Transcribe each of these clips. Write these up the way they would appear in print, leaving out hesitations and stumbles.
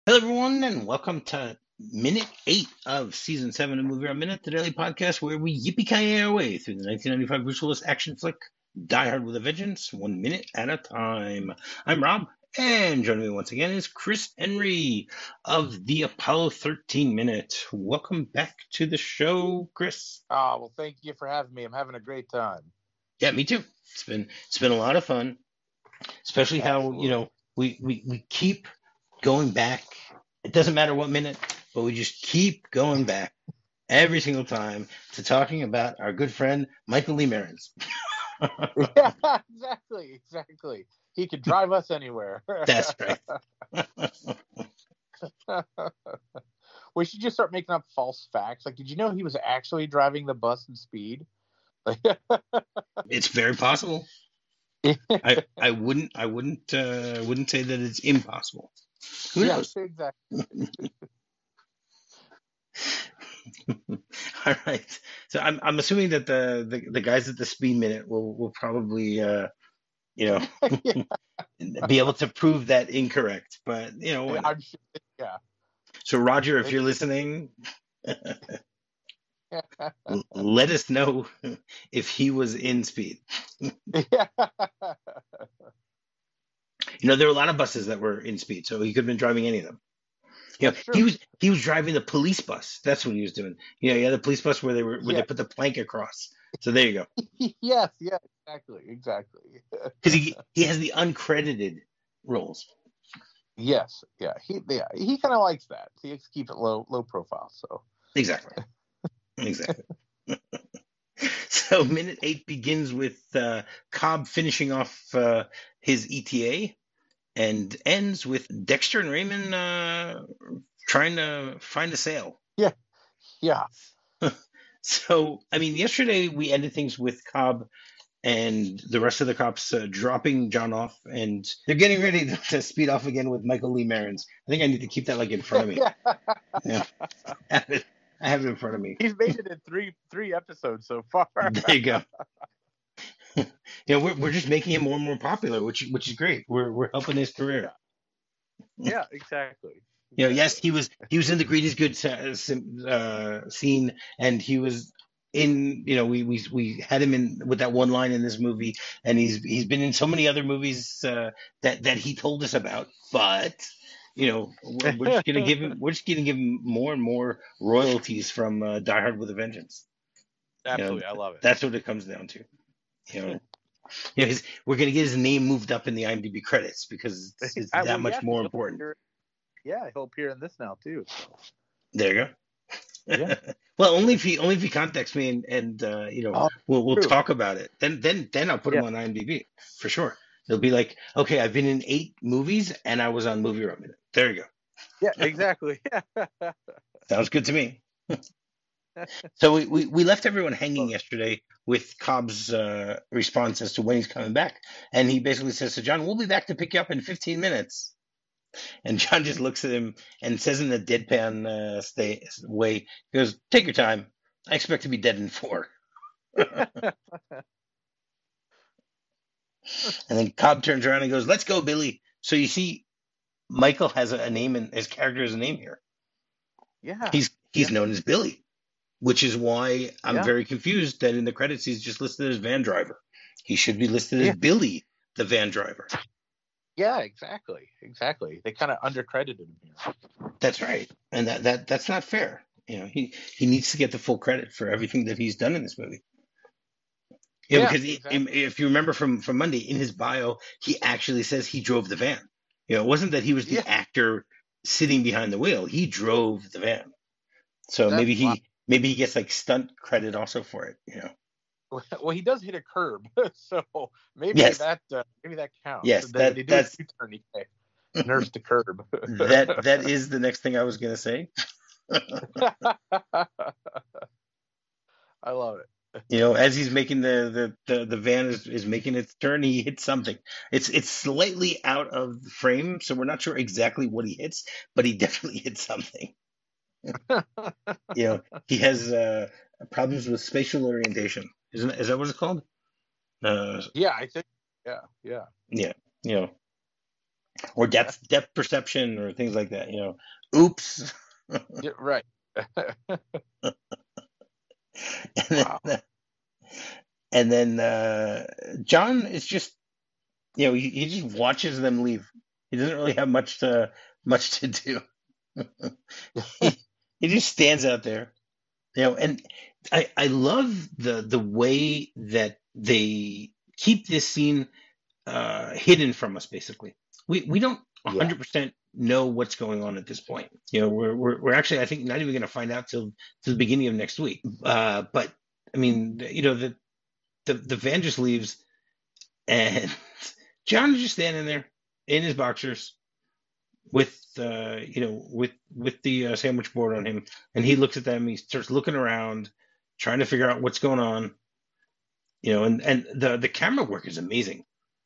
Hello, everyone, and welcome to minute 8 of season 7 of Movie Round Minute, the daily podcast where we yippee-ki-yay our way through the 1995 brutalist action flick Die Hard with a Vengeance, 1 minute at a time. I'm Rob, and joining me once again is Chris Henry of the Apollo 13 Minute. Welcome back to the show, Chris. Well, thank you for having me. I'm having a great time. Yeah, me too. It's been a lot of fun, especially how Absolutely. we keep going back. It doesn't matter what minute, but we just keep going back every single time to talking about our good friend Michael Lee Merens. Yeah, exactly. He could drive us anywhere. That's right. We should just start making up false facts. Like, did you know he was actually driving the bus in speed? It's very possible. I wouldn't say that it's impossible. Who knows? Exactly. All right. So I'm assuming that the guys at the speed minute will probably Yeah, be able to prove that incorrect. But why not? I'm sure. Yeah. So Roger, if you're listening, let us know if he was in speed. Yeah. There were a lot of buses that were in speed, so he could have been driving any of them. That's true. He was driving the police bus. That's what he was doing. He had the police bus where they Yeah. put the plank across. So there you go. Yes. Yeah. Exactly. Because he has the uncredited roles. Yes. Yeah. He kind of likes that. He likes to keep it low profile. So Exactly. So minute 8 begins with Cobb finishing off his ETA and ends with Dexter and Raymond trying to find a sale. yeah. So, I mean, yesterday we ended things with Cobb and the rest of the cops dropping John off, and they're getting ready to speed off again with Michael Lee Merens. I think I need to keep that in front of me. Yeah. I have it in front of me. He's made it in three episodes so far. There you go. We're just making him more and more popular, which is great. We're helping his career. Yeah, exactly. Yes, he was in the Greed is Good scene, and he was in. We had him in with that one line in this movie, and he's been in so many other movies that he told us about. But we're just gonna give him more and more royalties from Die Hard with a Vengeance. Absolutely, I love it. That's what it comes down to. We're going to get his name moved up in the IMDb credits because it's that much more important. He'll appear in this now too. So. There you go. Yeah. Well, only if he contacts me and we'll talk about it. Then I'll put him on IMDb for sure. It'll be like, okay, I've been in 8 movies and I was on Movie Round Minute. There you go. Yeah, exactly. Sounds good to me. So we left everyone hanging yesterday with Cobb's response as to when he's coming back. And he basically says to John, we'll be back to pick you up in 15 minutes. And John just looks at him and says in a deadpan way, he goes, take your time. I expect to be dead in 4. And then Cobb turns around and goes, let's go, Billy. So you see, Michael has a name, and his character has a name here. Yeah. He's known as Billy. Which is why I'm very confused that in the credits he's just listed as van driver. He should be listed as Billy, the van driver. Yeah, exactly. They kind of undercredited him here. That's right, and that's not fair. He needs to get the full credit for everything that he's done in this movie. Because if you remember from Monday, in his bio, he actually says he drove the van. It wasn't that he was the actor sitting behind the wheel. He drove the van. So maybe he gets like stunt credit also for it, Well, he does hit a curb, so maybe that counts. Yes, that's nurse the curb. that is the next thing I was going to say. I love it. As he's making the van is making its turn, he hits something. It's slightly out of the frame, so we're not sure exactly what he hits, but he definitely hits something. He has problems with spatial orientation. Is that what it's called? Yeah, I think. Yeah. Yeah. or depth perception or things like that. Oops. Yeah, right. and Wow. then, and then John is just he just watches them leave. He doesn't really have much to do. he he just stands out there, and I love the way that they keep this scene hidden from us. Basically, we don't Yeah. 100% know what's going on at this point. We're actually, I think, not even going to find out till the beginning of next week. But I mean, the van just leaves, and John is just standing there in his boxers with with the sandwich board on him, and he looks at them. He starts looking around, trying to figure out what's going on. And the camera work is amazing.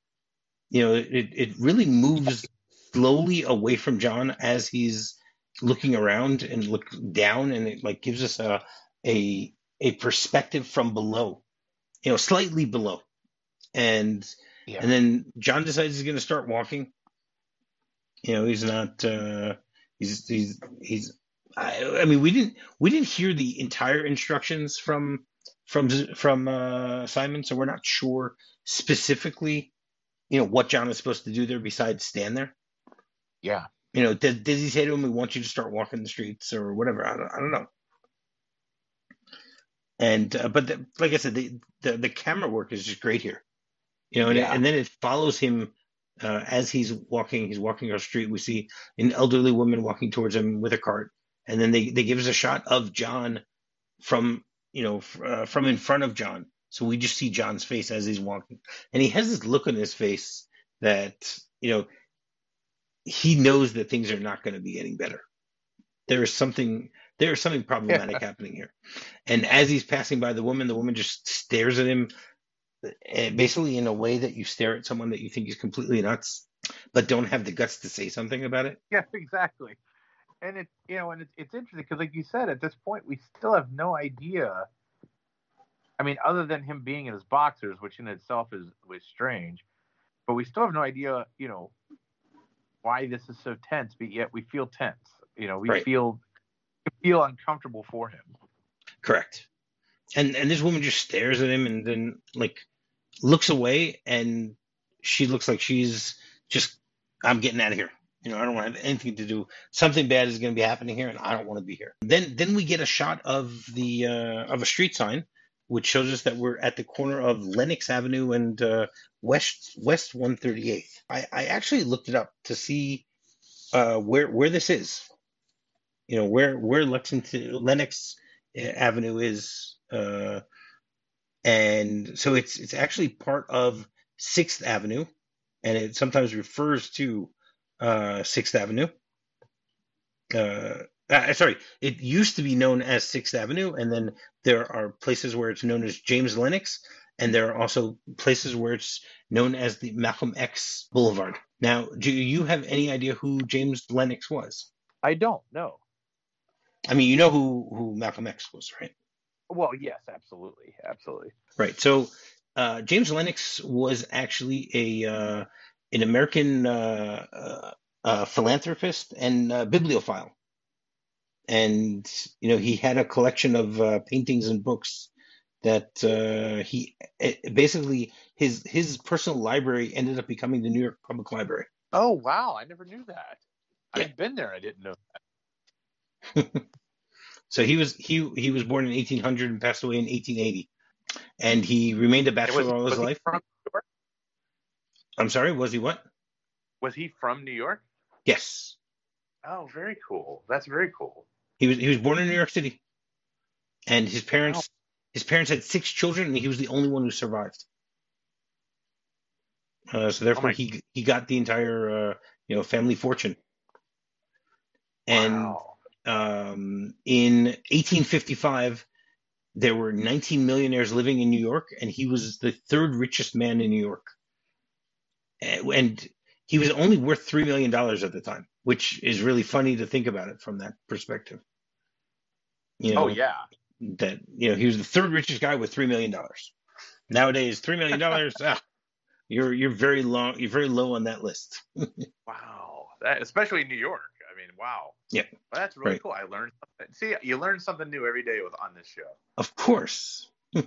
It really moves slowly away from John as he's looking around and look down, and it like gives us a perspective from below, slightly below, and Yeah. and then John decides he's going to start walking. He's not. He's. I mean, we didn't hear the entire instructions from Simon, so we're not sure specifically, what John is supposed to do there besides stand there. Yeah. Did he say to him, "We want you to start walking the streets" or whatever? I don't know. And but like I said, the camera work is just great here. Yeah. And then it follows him as he's walking. He's walking across the street. We see an elderly woman walking towards him with a cart, and then they give us a shot of John from from in front of John. So we just see John's face as he's walking, and he has this look on his face that he knows that things are not going to be getting better. There is something problematic happening here. And as he's passing by the woman just stares at him, basically in a way that you stare at someone that you think is completely nuts, but don't have the guts to say something about it. Yeah, exactly. And it's interesting because, like you said, at this point we still have no idea. I mean, other than him being in his boxers, which in itself was strange, but we still have no idea, why this is so tense. But yet we feel tense. We Right. feel uncomfortable for him. Correct. And this woman just stares at him and then like looks away, and she looks like she's just, I'm getting out of here. I don't want to have anything to do. Something bad is going to be happening here, and I don't want to be here. Then we get a shot of a street sign, which shows us that we're at the corner of Lenox Avenue and West 138th. I actually looked it up to see where this is. Where Lenox Avenue is, and so it's actually part of Sixth Avenue, and it sometimes refers to Sixth Avenue. Sorry, it used to be known as Sixth Avenue, and then there are places where it's known as James Lenox, and there are also places where it's known as the Malcolm X Boulevard. Now, do you have any idea who James Lenox was? I don't know. I mean, you know who Malcolm X was, right? Well, yes, absolutely, absolutely. Right. So James Lennox was actually an American philanthropist and bibliophile, and he had a collection of paintings and books that basically his personal library ended up becoming the New York Public Library. Oh wow, I never knew that. Yeah. I've been there. I didn't know that. So he was born in 1800 and passed away in 1880, and he remained a bachelor all his life. From New York? I'm sorry, was he what? Was he from New York? Yes. Oh, very cool. That's very cool. He was born in New York City, and his parents had 6 children, and he was the only one who survived. So therefore, he got the entire family fortune. And wow. In 1855, there were 19 millionaires living in New York, and he was the 3rd richest man in New York. And he was only worth $3 million at the time, which is really funny to think about it from that perspective. Oh yeah. That he was the 3rd richest guy with $3 million. Nowadays, $3 million, you're very long. You're very low on that list. Wow, that especially in New York. I mean, wow. Yeah, Well, that's really right. cool. I learned something. See, you learn something new every day on this show. Of course.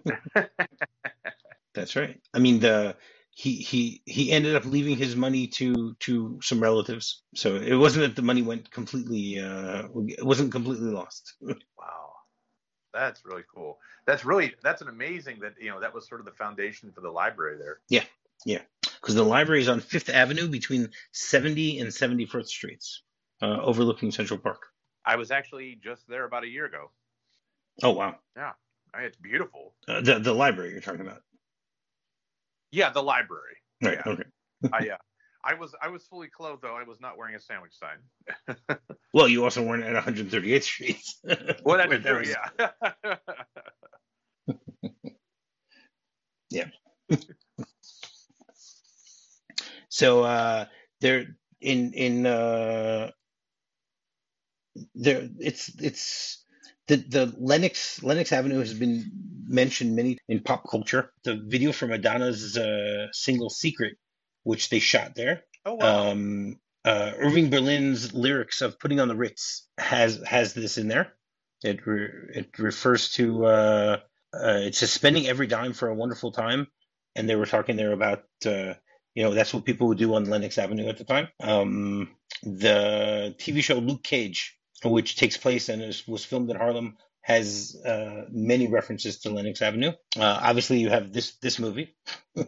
That's right. I mean, he ended up leaving his money to some relatives, so it wasn't that the money went completely. It wasn't completely lost. Wow, that's really cool. That's an amazing that that was sort of the foundation for the library there. Yeah, yeah. Because the library is on Fifth Avenue between 70 and 71st Streets, overlooking Central Park. I was actually just there about a year ago. Oh wow! Yeah, it's beautiful. The library you're talking about? Yeah, the library. Right. Yeah. Okay. I was fully clothed though. I was not wearing a sandwich sign. Well, you also weren't at 138th Street. Well, that's true. Yeah. Yeah. So there in there it's the Lenox Avenue has been mentioned many in pop culture. The video for Madonna's single "Secret," which they shot there. Oh wow. Irving Berlin's lyrics of "Putting on the Ritz" has this in there. It refers to it says spending every dime for a wonderful time, and they were talking there about that's what people would do on Lenox Avenue at the time. The TV show Luke Cage, which takes place and was filmed in Harlem, has many references to Lenox Avenue. Obviously, you have this movie.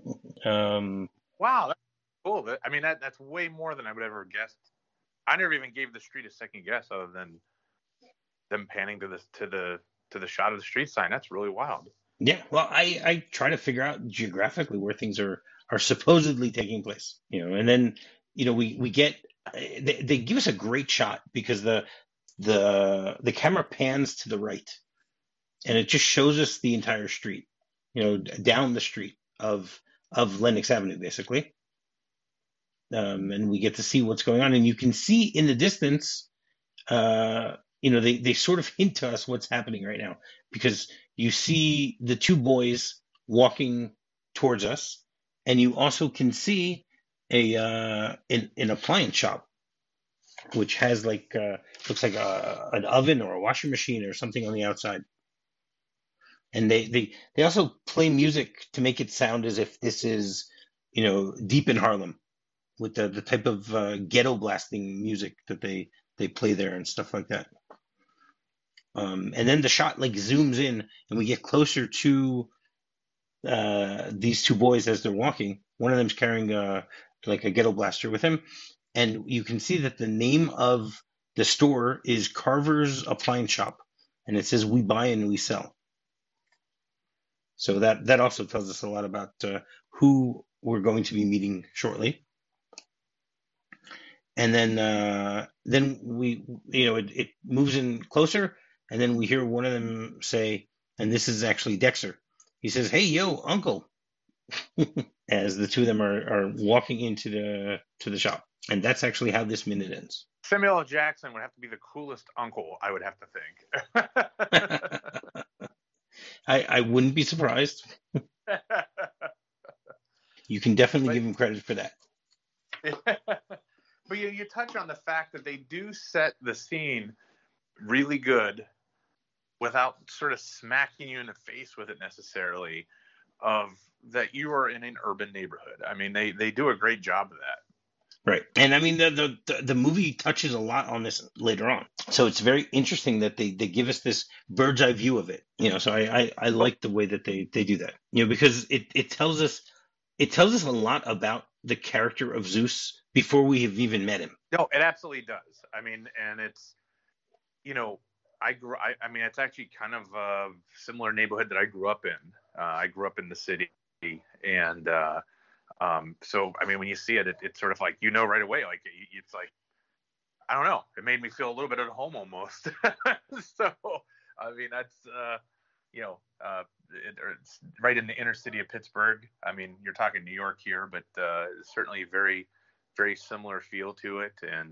Wow, that's cool. I mean, that's way more than I would ever guessed. I never even gave the street a second guess, other than them panning to the shot of the street sign. That's really wild. Yeah, well, I try to figure out geographically where things are supposedly taking place, and then we get they give us a great shot because the camera pans to the right, and it just shows us the entire street, down the street of Lenox Avenue, basically. And we get to see what's going on, and you can see in the distance, they sort of hint to us what's happening right now, because you see the two boys walking towards us, and you also can see an appliance shop, which has looks like an oven or a washing machine or something on the outside. And they also play music to make it sound as if this is deep in Harlem, with the type of ghetto blasting music that they play there and stuff like that. And then the shot zooms in, and we get closer to these two boys as they're walking. One of them's carrying a ghetto blaster with him, and you can see that the name of the store is Carver's Appliance Shop, and it says "We buy and we sell." So that also tells us a lot about who we're going to be meeting shortly. And then we it moves in closer, and then we hear one of them say, and this is actually Dexter. He says, "Hey, yo, uncle," as the two of them are walking into the shop, and that's actually how this minute ends. Samuel L. Jackson would have to be the coolest uncle, I would have to think. I wouldn't be surprised. You can definitely give him credit for that. But you touch on the fact that they do set the scene really good without sort of smacking you in the face with it necessarily, of that you are in an urban neighborhood. I mean, they do a great job of that. Right. And I mean, the movie touches a lot on this later on. So it's very interesting that they give us this bird's eye view of it. So I like the way that they do that, because it tells us a lot about the character of Zeus before we have even met him. No, it absolutely does. I mean, and it's, I mean, it's actually kind of a similar neighborhood that I grew up in. I grew up in the city, and so I mean, when you see it, it's sort of like right away. Like it's like, I don't know. It made me feel a little bit at home almost. So I mean, that's it's right in the inner city of Pittsburgh. I mean, you're talking New York here, but certainly very, very similar feel to it. And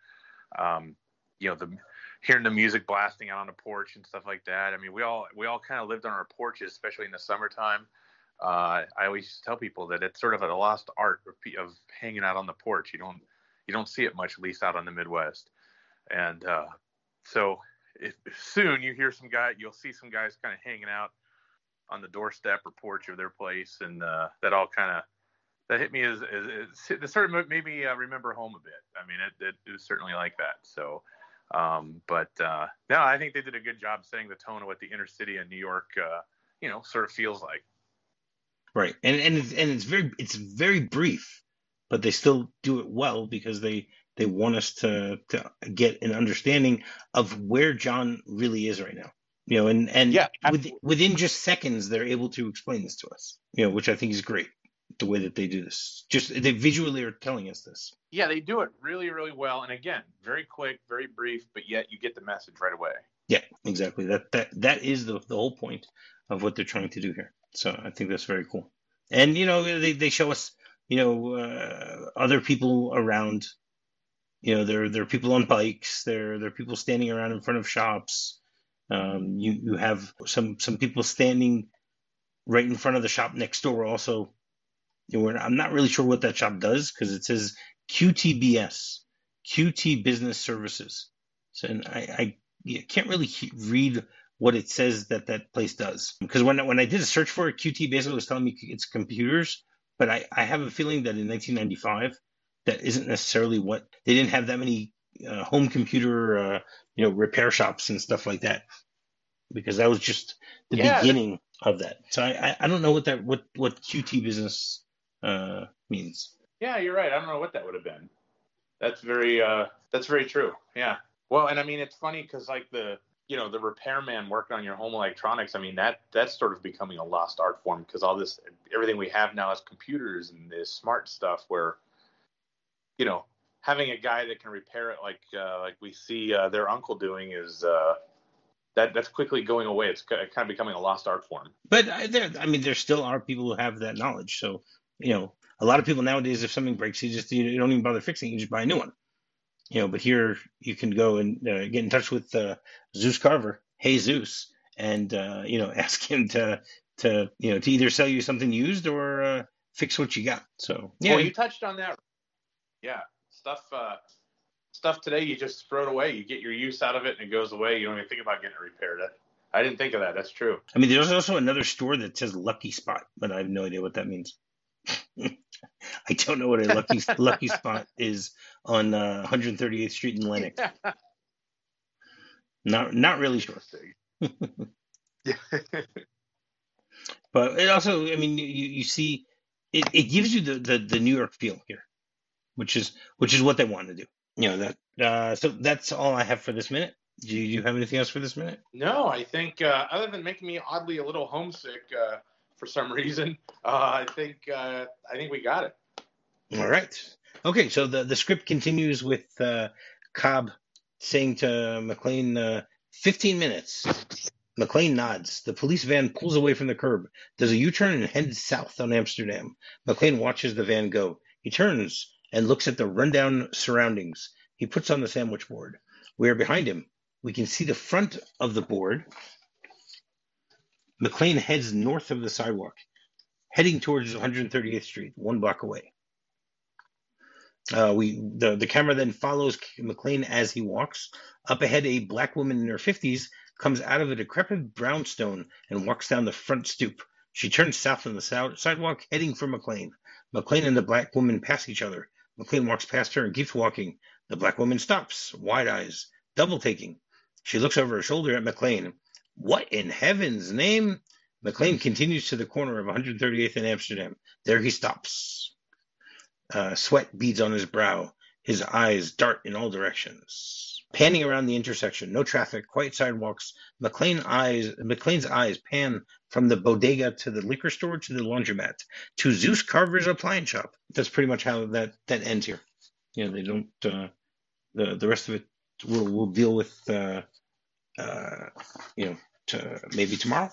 hearing the music blasting out on the porch and stuff like that. I mean, we all kind of lived on our porches, especially in the summertime. I always tell people that it's sort of a lost art of hanging out on the porch. You don't see it much, at least out on the Midwest. And so soon you'll see some guys kind of hanging out on the doorstep or porch of their place, and that all kind of that hit me as it sort of made me remember home a bit. I mean, it was certainly like that. So, but no, I think they did a good job setting the tone of what the inner city in New York, sort of feels like. Right, and it's very brief, but they still do it well because they want us to get an understanding of where John really is right now. And Yeah, within just seconds, they're able to explain this to us. Which I think is great. The way that they do this, just they visually are telling us this. Yeah, they do it really, really well, and again, very quick, very brief, but yet you get the message right away. Yeah, exactly. That is the whole point of what they're trying to do here. So I think that's very cool. And they show us other people around. There are people on bikes. There are people standing around in front of shops. You have some people standing right in front of the shop next door also. I'm not really sure what that shop does because it says QTBS, QT Business Services. So, and I can't really read what it says that place does. Because when I did a search for it, QT basically was telling me it's computers. But I have a feeling that in 1995, that isn't necessarily what they didn't have that many home computer repair shops and stuff like that, because that was just the beginning of that. So I don't know what QT Business means. Yeah, you're right. I don't know what that would have been. That's very true. Yeah. Well, and I mean, it's funny because like the repairman working on your home electronics. I mean, that's sort of becoming a lost art form because everything we have now is computers and this smart stuff where, having a guy that can repair it like we see their uncle doing is that's quickly going away. It's kind of becoming a lost art form. But there still are people who have that knowledge. So, a lot of people nowadays, if something breaks, you don't even bother fixing it. You just buy a new one. But here you can go and get in touch with Zeus Carver, Hey Zeus, and ask him to either sell you something used or fix what you got. So yeah, well, you touched on that. Yeah, stuff today you just throw it away. You get your use out of it and it goes away. You don't even think about getting it repaired. I didn't think of that. That's true. I mean, there's also another store that says Lucky Spot, but I have no idea what that means. I don't know what a lucky spot is on 138th Street in Lenox. Not really sure. But it also, I mean, you see, it gives you the New York feel here, which is what they want to do. So that's all I have for this minute. Do you have anything else for this minute? No, I think other than making me oddly a little homesick for some reason, I think we got it. All right. Okay, so the script continues with Cobb saying to McClane, 15 minutes. McClane nods. The police van pulls away from the curb, does a U-turn, and heads south on Amsterdam. McClane watches the van go. He turns and looks at the rundown surroundings. He puts on the sandwich board. We are behind him. We can see the front of the board. McClane heads north of the sidewalk, heading towards 138th Street, 1 block away. The camera then follows McClane as he walks. Up ahead, a black woman in her 50s comes out of a decrepit brownstone and walks down the front stoop. She turns south on the sidewalk, heading for McClane. McClane and the black woman pass each other. McClane walks past her and keeps walking. The black woman stops, wide eyes, double taking. She looks over her shoulder at McClane. What in heaven's name? McClane continues to the corner of 138th and Amsterdam. There he stops. Sweat beads on his brow. His eyes dart in all directions. Panning around the intersection, no traffic, quiet sidewalks. McClane's eyes pan from the bodega to the liquor store to the laundromat to Zeus Carver's appliance shop. That's pretty much how that ends here. They don't. The rest of it we'll deal with. Maybe tomorrow.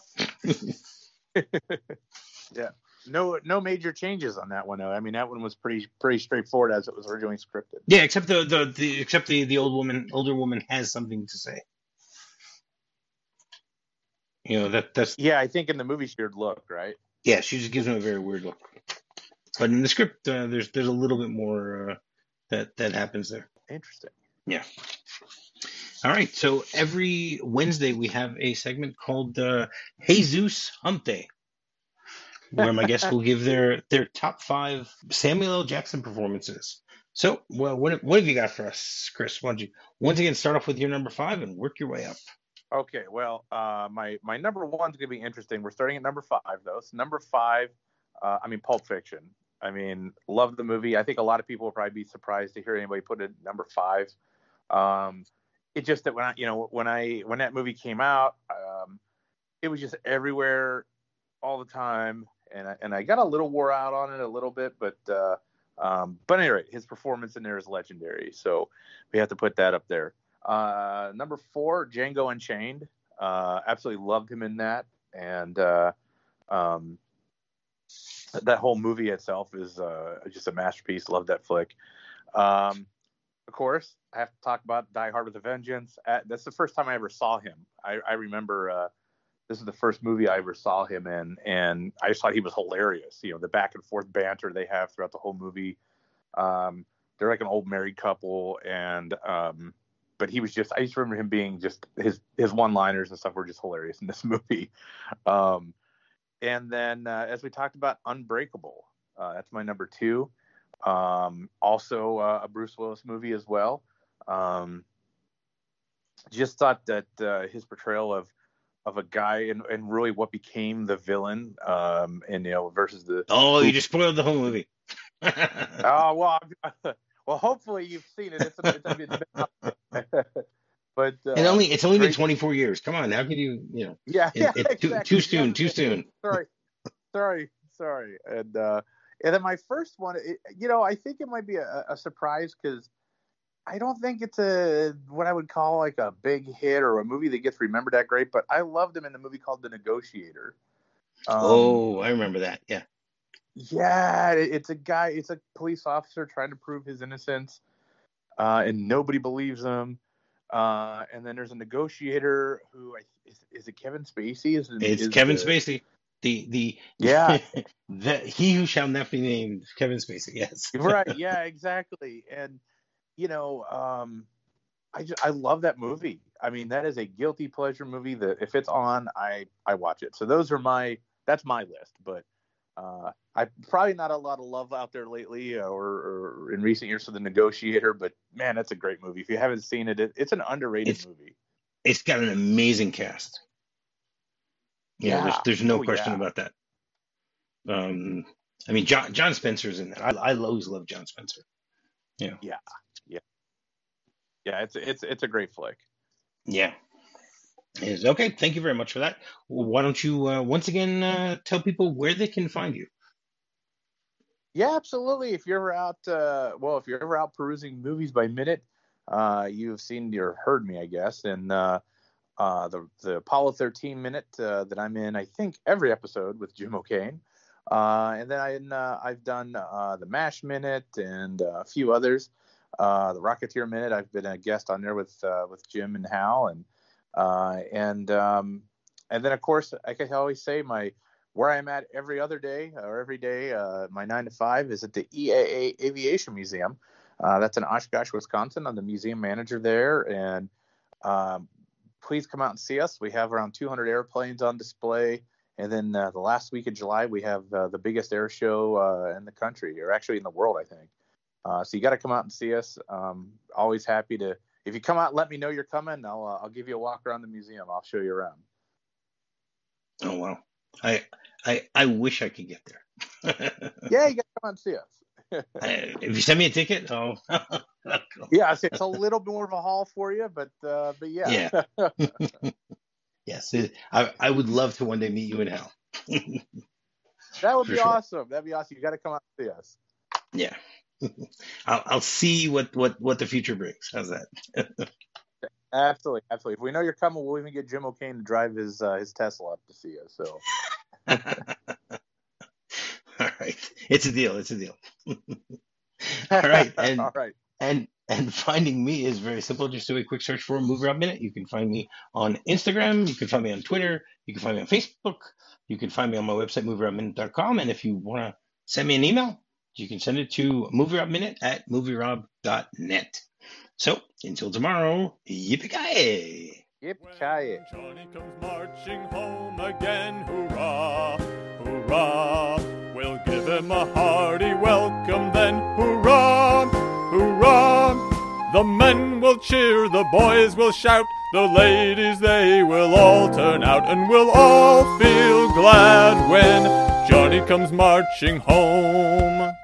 Yeah. No major changes on that one though. I mean, that one was pretty straightforward as it was originally scripted. Yeah, except the older woman has something to say. That's yeah. I think in the movie she would look right. Yeah, she just gives him a very weird look. But in the script, there's a little bit more that happens there. Interesting. Yeah. All right. So every Wednesday we have a segment called Jesus Hump Day, where my guests will give their top 5 Samuel L. Jackson performances. So, well, what have you got for us, Chris? Why don't you once again start off with your number 5 and work your way up? Okay, well, my number one's gonna be interesting. We're starting at number 5 though. So number 5, Pulp Fiction. I mean, love the movie. I think a lot of people will probably be surprised to hear anybody put it at number 5. It's just that when that movie came out, it was just everywhere all the time, and I got a little wore out on it a little bit, but anyway, his performance in there is legendary, so we have to put that up there. Number 4, Django Unchained. Absolutely loved him in that, and that whole movie itself is just a masterpiece. Love that flick. Of course, I have to talk about Die Hard with a Vengeance. That's the first time I ever saw him. I remember this is the first movie I ever saw him in, and I just thought he was hilarious. The back and forth banter they have throughout the whole movie. They're like an old married couple, and but he was I just remember him being just his one-liners and stuff were just hilarious in this movie. And then as we talked about, Unbreakable. That's my number 2. Also a Bruce Willis movie as well. Just thought that his portrayal of a guy and really what became the villain, and versus the. Oh, you just spoiled the whole movie. Oh well, hopefully you've seen it. But it's only been 24 years. Come on, how could you Yeah, exactly. Too soon. Sorry. And then my first one, I think it might be a surprise because I don't think it's what I would call like a big hit or a movie that gets remembered that great, but I loved him in the movie called The Negotiator. I remember that. Yeah. Yeah, it's a police officer trying to prove his innocence, and nobody believes him. And then there's a negotiator who is it Kevin Spacey? It's Kevin Spacey. Yeah. He who shall not be named, Kevin Spacey. Yes. Right. Yeah. Exactly. And I love that movie. I mean, that is a guilty pleasure movie that if it's on, I watch it. So that's my list. But I probably not a lot of love out there lately or in recent years for The Negotiator. But man, that's a great movie. If you haven't seen it, it's an underrated movie. It's got an amazing cast. Yeah, there's no question about that. John Spencer's in that. I always love John Spencer. Yeah. It's a great flick. Yeah. It is. Okay, thank you very much for that. Why don't you once again tell people where they can find you? Yeah, absolutely. If you're ever out perusing Movies by Minute, you've seen or heard me, I guess, and the Apollo 13 Minute that I'm in, I think, every episode with Jim O'Kane. And then I've done the MASH Minute and a few others. The Rocketeer Minute, I've been a guest on there with Jim and Hal. And then, of course, I can always say where I'm at every other day or every day, my 9 to 5 is at the EAA Aviation Museum. That's in Oshkosh, Wisconsin. I'm the museum manager there. And please come out and see us. We have around 200 airplanes on display. And then the last week of July, we have the biggest air show in the country, or actually in the world, I think. So you got to come out and see us. Always happy to. If you come out, let me know you're coming. I'll give you a walk around the museum. I'll show you around. Oh wow! I wish I could get there. Yeah, you got to come out and see us. If you send me a ticket, I'll go. Yeah, it's a little more of a haul for you, but yeah. Yeah. Yes, I would love to one day meet you in Hell. That would be awesome. That'd be awesome. You got to come out and see us. Yeah. I'll see what the future brings. How's that? Absolutely. If we know you're coming, we'll even get Jim O'Kane to drive his Tesla up to see us. So. All right, it's a deal. All right, and all right, and And finding me is very simple. Just do a quick search for Movie Rob Minute. You can find me on Instagram. You can find me on Twitter. You can find me on Facebook. You can find me on my website, movierobminute.com. And if you want to send me an email, you can send it to movierobminute@movierob.net. So until tomorrow, yippee-ki-yay! Yippee-ki-yay. Johnny comes marching home again, hurrah, hurrah. We'll give him a hearty welcome then, hurrah, hurrah. The men will cheer, the boys will shout, the ladies they will all turn out, and we'll all feel glad when Johnny comes marching home.